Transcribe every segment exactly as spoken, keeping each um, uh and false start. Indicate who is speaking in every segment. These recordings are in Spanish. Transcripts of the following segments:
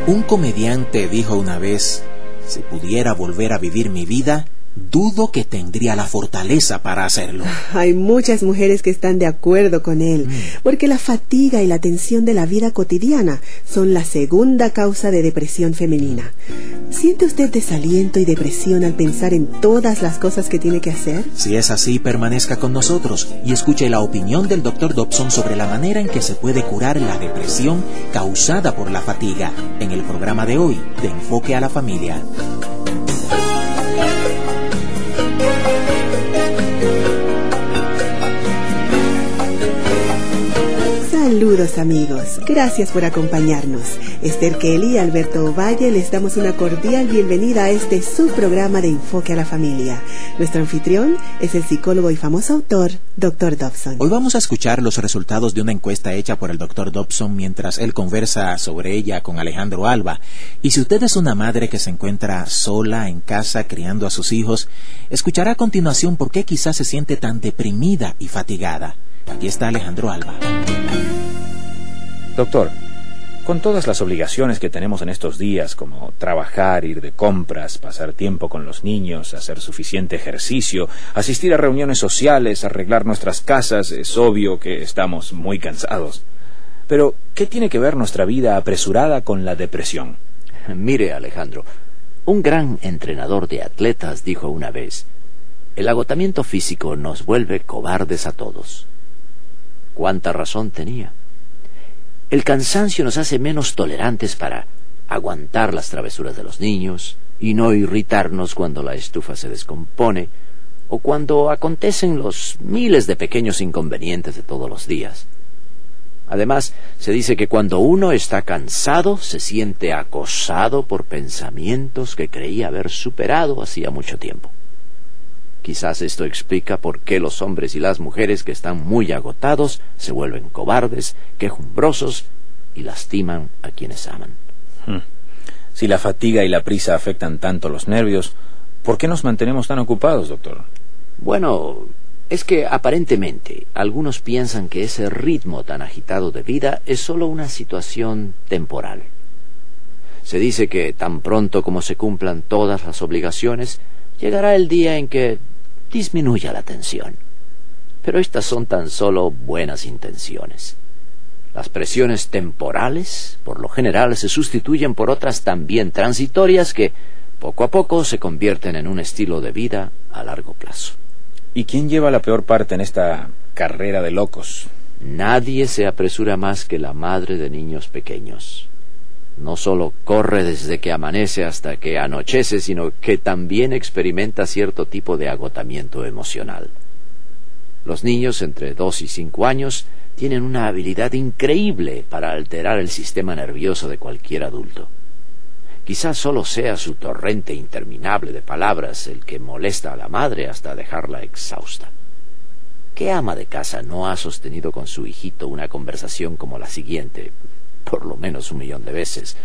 Speaker 1: Un comediante dijo una vez: si pudiera volver a vivir mi vida, dudo que tendría la fortaleza para hacerlo.
Speaker 2: Hay muchas mujeres que están de acuerdo con él, mm. porque la fatiga y la tensión de la vida cotidiana son la segunda causa de depresión femenina. ¿Siente usted desaliento y depresión al pensar en todas las cosas que tiene que hacer?
Speaker 1: Si es así, permanezca con nosotros y escuche la opinión del doctor Dobson sobre la manera en que se puede curar la depresión causada por la fatiga en el programa de hoy de Enfoque a la Familia.
Speaker 2: Saludos amigos, gracias por acompañarnos. Esther Kelly y Alberto Ovalle les damos una cordial bienvenida a este subprograma de Enfoque a la Familia. Nuestro anfitrión es el psicólogo y famoso autor, doctor Dobson.
Speaker 1: Hoy vamos a escuchar los resultados de una encuesta hecha por el doctor Dobson mientras él conversa sobre ella con Alejandro Alba. Y si usted es una madre que se encuentra sola en casa criando a sus hijos, escuchará a continuación por qué quizás se siente tan deprimida y fatigada. Aquí está Alejandro Alba.
Speaker 3: Doctor, con todas las obligaciones que tenemos en estos días, como trabajar, ir de compras, pasar tiempo con los niños, hacer suficiente ejercicio, asistir a reuniones sociales, arreglar nuestras casas, es obvio que estamos muy cansados. Pero, ¿qué tiene que ver nuestra vida apresurada con la depresión?
Speaker 4: Mire, Alejandro, un gran entrenador de atletas dijo una vez: el agotamiento físico nos vuelve cobardes a todos. ¿Cuánta razón tenía? El cansancio nos hace menos tolerantes para aguantar las travesuras de los niños y no irritarnos cuando la estufa se descompone o cuando acontecen los miles de pequeños inconvenientes de todos los días. Además, se dice que cuando uno está cansado se siente acosado por pensamientos que creía haber superado hacía mucho tiempo. Quizás esto explica por qué los hombres y las mujeres que están muy agotados se vuelven cobardes, quejumbrosos y lastiman a quienes aman.
Speaker 3: Hmm. Si la fatiga y la prisa afectan tanto los nervios, ¿por qué nos mantenemos tan ocupados, doctor?
Speaker 4: Bueno, es que aparentemente algunos piensan que ese ritmo tan agitado de vida es solo una situación temporal. Se dice que tan pronto como se cumplan todas las obligaciones, llegará el día en que disminuya la tensión. Pero estas son tan solo buenas intenciones. Las presiones temporales, por lo general, se sustituyen por otras también transitorias que, poco a poco, se convierten en un estilo de vida a largo plazo.
Speaker 3: ¿Y quién lleva la peor parte en esta carrera de locos?
Speaker 4: Nadie se apresura más que la madre de niños pequeños. No solo corre desde que amanece hasta que anochece, sino que también experimenta cierto tipo de agotamiento emocional. Los niños entre dos y cinco años tienen una habilidad increíble para alterar el sistema nervioso de cualquier adulto. Quizás solo sea su torrente interminable de palabras el que molesta a la madre hasta dejarla exhausta. ¿Qué ama de casa no ha sostenido con su hijito una conversación como la siguiente? Por lo menos un millón de veces.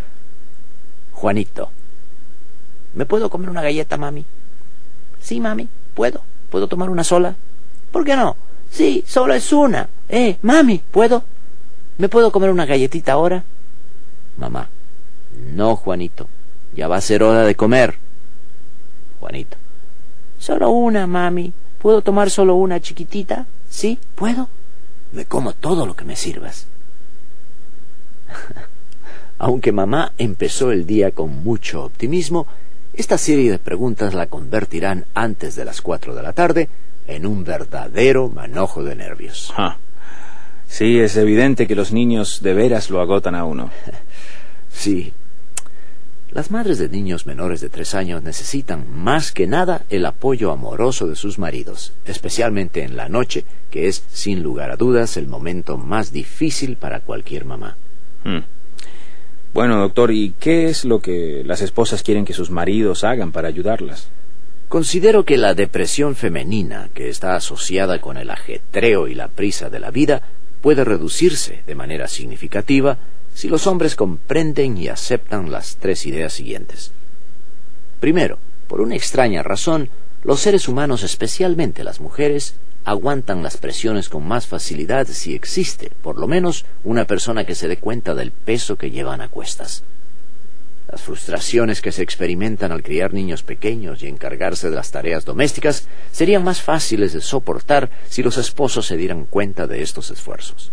Speaker 4: Juanito, ¿me puedo comer una galleta, mami? Sí, mami, puedo. ¿Puedo tomar una sola? ¿Por qué no? Sí, solo es una. Eh, mami, ¿puedo? ¿Me puedo comer una galletita ahora? Mamá, no, Juanito, ya va a ser hora de comer. Juanito, solo una, mami. ¿Puedo tomar solo una chiquitita? Sí, ¿puedo? Me como todo lo que me sirvas. Aunque mamá empezó el día con mucho optimismo, esta serie de preguntas la convertirán antes de las cuatro de la tarde en un verdadero manojo de nervios.
Speaker 3: Ah, sí, es evidente que los niños de veras lo agotan a uno.
Speaker 4: Sí. Las madres de niños menores de tres años necesitan más que nada el apoyo amoroso de sus maridos, especialmente en la noche, que es, sin lugar a dudas, el momento más difícil para cualquier mamá.
Speaker 3: Hmm. Bueno, doctor, ¿y qué es lo que las esposas quieren que sus maridos hagan para ayudarlas?
Speaker 4: Considero que la depresión femenina, que está asociada con el ajetreo y la prisa de la vida, puede reducirse de manera significativa si los hombres comprenden y aceptan las tres ideas siguientes. Primero, por una extraña razón, los seres humanos, especialmente las mujeres, aguantan las presiones con más facilidad si existe, por lo menos, una persona que se dé cuenta del peso que llevan a cuestas. Las frustraciones que se experimentan al criar niños pequeños y encargarse de las tareas domésticas serían más fáciles de soportar si los esposos se dieran cuenta de estos esfuerzos.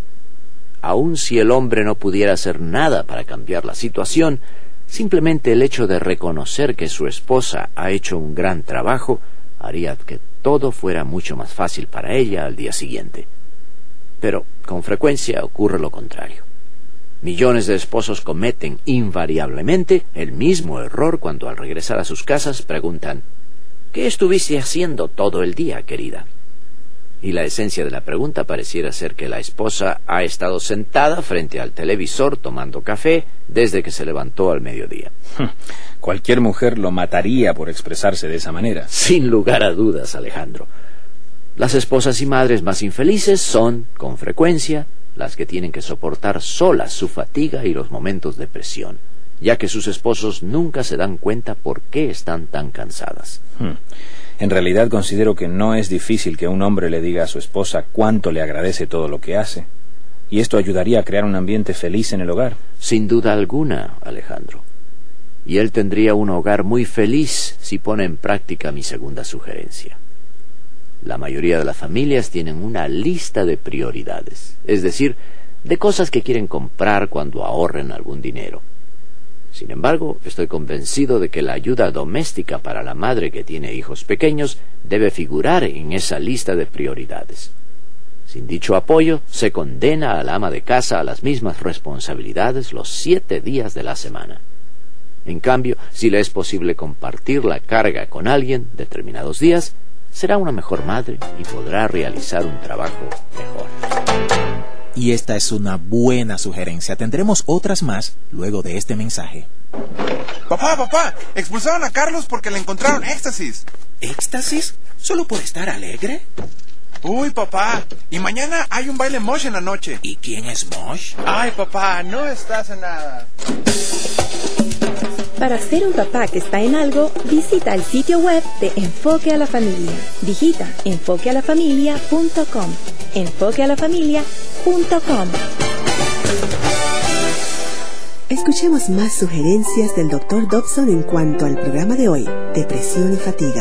Speaker 4: Aun si el hombre no pudiera hacer nada para cambiar la situación, simplemente el hecho de reconocer que su esposa ha hecho un gran trabajo haría que todo fuera mucho más fácil para ella al día siguiente. Pero con frecuencia ocurre lo contrario. Millones de esposos cometen invariablemente el mismo error cuando al regresar a sus casas preguntan: ¿qué estuviste haciendo todo el día, querida? Y la esencia de la pregunta pareciera ser que la esposa ha estado sentada frente al televisor tomando café desde que se levantó al mediodía.
Speaker 3: Cualquier mujer lo mataría por expresarse de esa manera.
Speaker 4: Sin lugar a dudas, Alejandro. Las esposas y madres más infelices son, con frecuencia, las que tienen que soportar solas su fatiga y los momentos de presión, ya que sus esposos nunca se dan cuenta por qué están tan cansadas.
Speaker 3: Hmm. En realidad considero que no es difícil que un hombre le diga a su esposa cuánto le agradece todo lo que hace, y esto ayudaría a crear un ambiente feliz en el hogar.
Speaker 4: Sin duda alguna, Alejandro. Y él tendría un hogar muy feliz si pone en práctica mi segunda sugerencia. La mayoría de las familias tienen una lista de prioridades, es decir, de cosas que quieren comprar cuando ahorren algún dinero. Sin embargo, estoy convencido de que la ayuda doméstica para la madre que tiene hijos pequeños debe figurar en esa lista de prioridades. Sin dicho apoyo, se condena al ama de casa a las mismas responsabilidades los siete días de la semana. En cambio, si le es posible compartir la carga con alguien determinados días, será una mejor madre y podrá realizar un trabajo mejor.
Speaker 1: Y esta es una buena sugerencia. Tendremos otras más luego de este mensaje.
Speaker 5: Papá, papá, expulsaron a Carlos porque le encontraron éxtasis.
Speaker 6: ¿Éxtasis? ¿Solo por estar alegre?
Speaker 5: Uy, papá, y mañana hay un baile Mosh en la noche.
Speaker 6: ¿Y quién es Mosh?
Speaker 5: Ay, papá, no estás en nada.
Speaker 7: Para ser un papá que está en algo, visita el sitio web de Enfoque a la Familia. Digita enfoque a la familia punto com. enfoque a la familia punto com.
Speaker 2: Escuchemos más sugerencias del doctor Dobson en cuanto al programa de hoy, depresión y fatiga.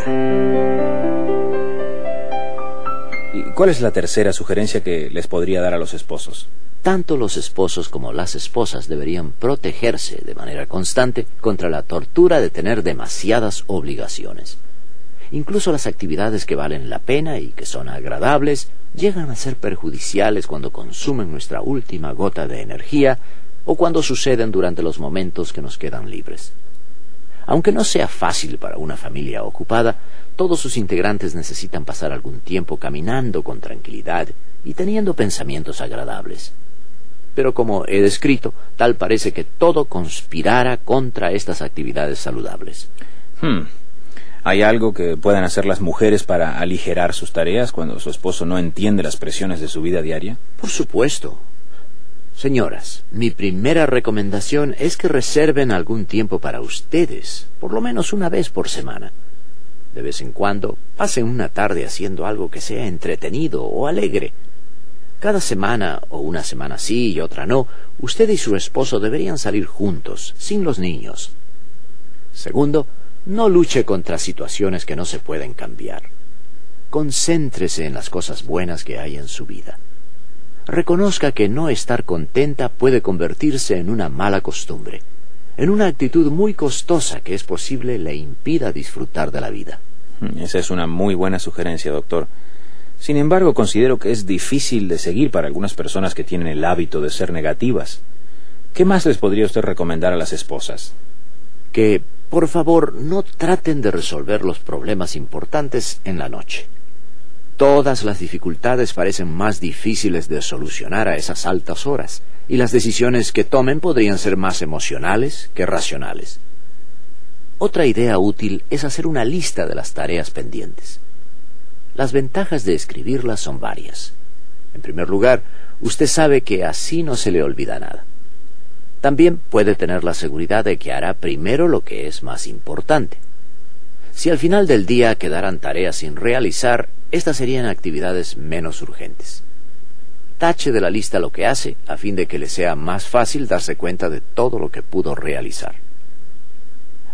Speaker 3: ¿Y cuál es la tercera sugerencia que les podría dar a los esposos?
Speaker 4: Tanto los esposos como las esposas deberían protegerse de manera constante contra la tortura de tener demasiadas obligaciones. Incluso las actividades que valen la pena y que son agradables llegan a ser perjudiciales cuando consumen nuestra última gota de energía o cuando suceden durante los momentos que nos quedan libres. Aunque no sea fácil para una familia ocupada, todos sus integrantes necesitan pasar algún tiempo caminando con tranquilidad y teniendo pensamientos agradables. Pero como he descrito, tal parece que todo conspirara contra estas actividades saludables.
Speaker 3: Hmm. ¿Hay algo que puedan hacer las mujeres para aligerar sus tareas cuando su esposo no entiende las presiones de su vida diaria?
Speaker 4: Por supuesto. Señoras, mi primera recomendación es que reserven algún tiempo para ustedes, por lo menos una vez por semana. De vez en cuando, pasen una tarde haciendo algo que sea entretenido o alegre. Cada semana, o una semana sí y otra no, usted y su esposo deberían salir juntos, sin los niños. Segundo, no luche contra situaciones que no se pueden cambiar. Concéntrese en las cosas buenas que hay en su vida. Reconozca que no estar contenta puede convertirse en una mala costumbre, en una actitud muy costosa que es posible le impida disfrutar de la vida.
Speaker 3: Esa es una muy buena sugerencia, doctor. Sin embargo, considero que es difícil de seguir para algunas personas que tienen el hábito de ser negativas. ¿Qué más les podría usted recomendar a las esposas?
Speaker 4: Que, por favor, no traten de resolver los problemas importantes en la noche. Todas las dificultades parecen más difíciles de solucionar a esas altas horas, y las decisiones que tomen podrían ser más emocionales que racionales. Otra idea útil es hacer una lista de las tareas pendientes. Las ventajas de escribirlas son varias. En primer lugar, usted sabe que así no se le olvida nada. También puede tener la seguridad de que hará primero lo que es más importante. Si al final del día quedaran tareas sin realizar, estas serían actividades menos urgentes. Tache de la lista lo que hace, a fin de que le sea más fácil darse cuenta de todo lo que pudo realizar.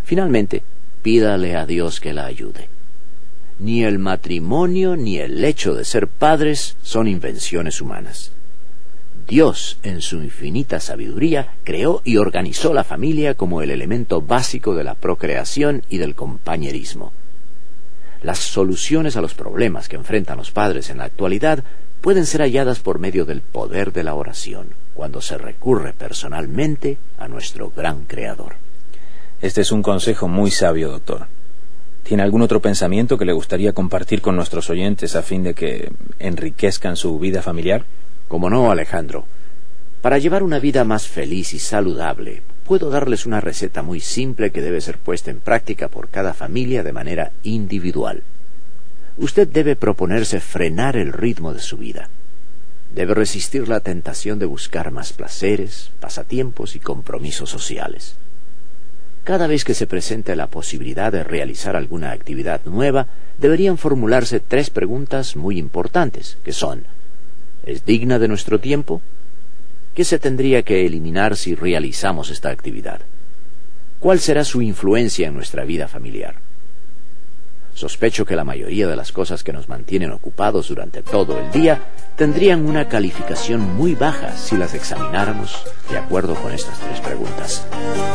Speaker 4: Finalmente, pídale a Dios que la ayude. Ni el matrimonio ni el hecho de ser padres son invenciones humanas. Dios, en su infinita sabiduría, creó y organizó la familia como el elemento básico de la procreación y del compañerismo. Las soluciones a los problemas que enfrentan los padres en la actualidad pueden ser halladas por medio del poder de la oración, cuando se recurre personalmente a nuestro gran Creador.
Speaker 3: Este es un consejo muy sabio, doctor. ¿Tiene algún otro pensamiento que le gustaría compartir con nuestros oyentes a fin de que enriquezcan su vida familiar?
Speaker 4: Como no, Alejandro. Para llevar una vida más feliz y saludable, puedo darles una receta muy simple que debe ser puesta en práctica por cada familia de manera individual. Usted debe proponerse frenar el ritmo de su vida. Debe resistir la tentación de buscar más placeres, pasatiempos y compromisos sociales. Cada vez que se presente la posibilidad de realizar alguna actividad nueva, deberían formularse tres preguntas muy importantes, que son: ¿es digna de nuestro tiempo? ¿Qué se tendría que eliminar si realizamos esta actividad? ¿Cuál será su influencia en nuestra vida familiar? Sospecho que la mayoría de las cosas que nos mantienen ocupados durante todo el día tendrían una calificación muy baja si las examináramos de acuerdo con estas tres preguntas.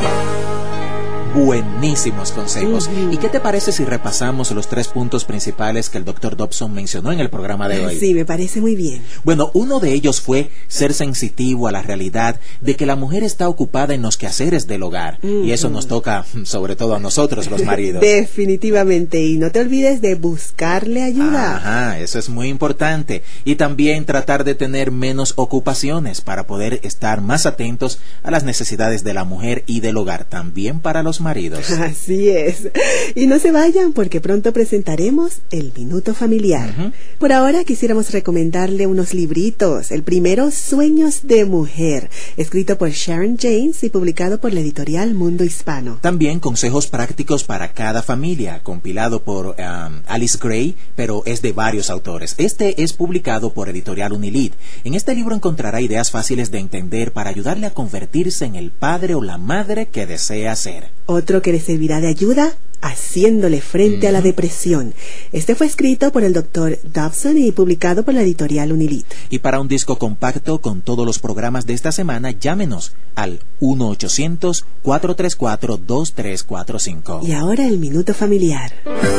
Speaker 1: Buenísimos consejos. Uh-huh. ¿Y qué te parece si repasamos los tres puntos principales que el doctor Dobson mencionó en el programa de hoy?
Speaker 2: Sí, me parece muy bien.
Speaker 1: Bueno, uno de ellos fue ser sensitivo a la realidad de que la mujer está ocupada en los quehaceres del hogar. Uh-huh. Y eso nos toca sobre todo a nosotros, los maridos.
Speaker 2: Definitivamente. Y no te olvides de buscarle ayuda.
Speaker 1: Ajá, eso es muy importante. Y también tratar de tener menos ocupaciones para poder estar más atentos a las necesidades de la mujer y del hogar, también para los maridos.
Speaker 2: Así es. Y no se vayan porque pronto presentaremos el Minuto Familiar. Uh-huh. Por ahora quisiéramos recomendarle unos libritos. El primero, Sueños de Mujer, escrito por Sharon James y publicado por la editorial Mundo Hispano.
Speaker 1: También consejos prácticos para cada familia, compilado por um, Alice Gray, pero es de varios autores. Este es publicado por editorial Unilid. En este libro encontrará ideas fáciles de entender para ayudarle a convertirse en el padre o la madre que desea ser.
Speaker 2: Otro que le servirá de ayuda, Haciéndole frente uh-huh. a la depresión. Este fue escrito por el doctor Dobson y publicado por la editorial Unilid.
Speaker 1: Y para un disco compacto con todos los programas de esta semana, llámenos al uno ochocientos, cuatro tres cuatro, dos tres cuatro cinco.
Speaker 2: Y ahora el Minuto Familiar.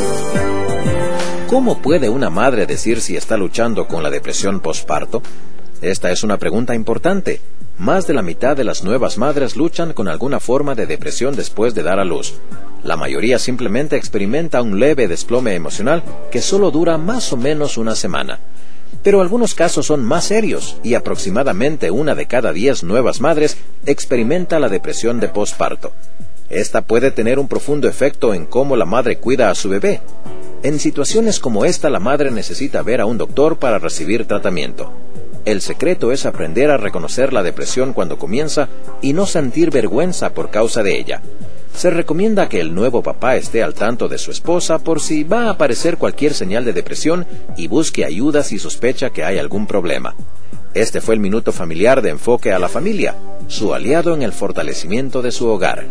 Speaker 8: ¿Cómo puede una madre decir si está luchando con la depresión posparto? Esta es una pregunta importante. Más de la mitad de las nuevas madres luchan con alguna forma de depresión después de dar a luz. La mayoría simplemente experimenta un leve desplome emocional que solo dura más o menos una semana. Pero algunos casos son más serios y aproximadamente una de cada diez nuevas madres experimenta la depresión de posparto. Esta puede tener un profundo efecto en cómo la madre cuida a su bebé. En situaciones como esta, la madre necesita ver a un doctor para recibir tratamiento. El secreto es aprender a reconocer la depresión cuando comienza y no sentir vergüenza por causa de ella. Se recomienda que el nuevo papá esté al tanto de su esposa por si va a aparecer cualquier señal de depresión y busque ayuda si sospecha que hay algún problema. Este fue el Minuto Familiar de Enfoque a la Familia, su aliado en el fortalecimiento de su hogar.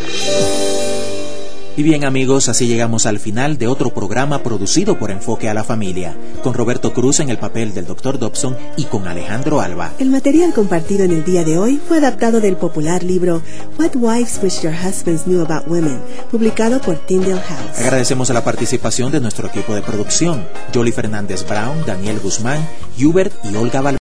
Speaker 1: Y bien amigos, así llegamos al final de otro programa producido por Enfoque a la Familia, con Roberto Cruz en el papel del doctor Dobson y con Alejandro Alba.
Speaker 2: El material compartido en el día de hoy fue adaptado del popular libro What Wives Wish Their Husbands Knew About Women, publicado por Tyndale House.
Speaker 1: Agradecemos a la participación de nuestro equipo de producción, Jolie Fernández Brown, Daniel Guzmán, Hubert y Olga Valverde.